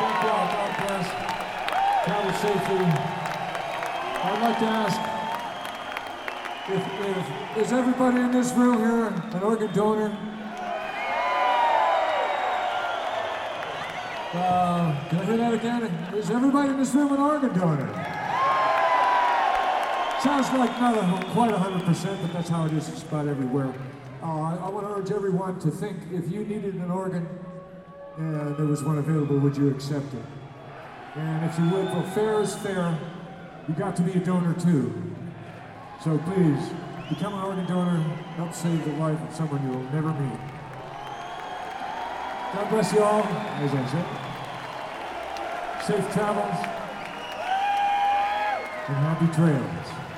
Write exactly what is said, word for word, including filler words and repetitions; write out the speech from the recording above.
Thank you all. God bless. Travel safely. I'd like to ask, if, if, is everybody in this room here an organ donor? Uh, can I hear that again? Is everybody in this room an organ donor? Sounds like not a, quite one hundred percent, but that's how it is just about everywhere. Uh, I, I want to urge everyone to think, if you needed an organ and there was one available, would you accept it? And if you would, well, fair is fair. You got to be a donor too. So please, become an organ donor, help save the life of someone you will never meet. God bless you all, as I said. Safe travels and happy trails.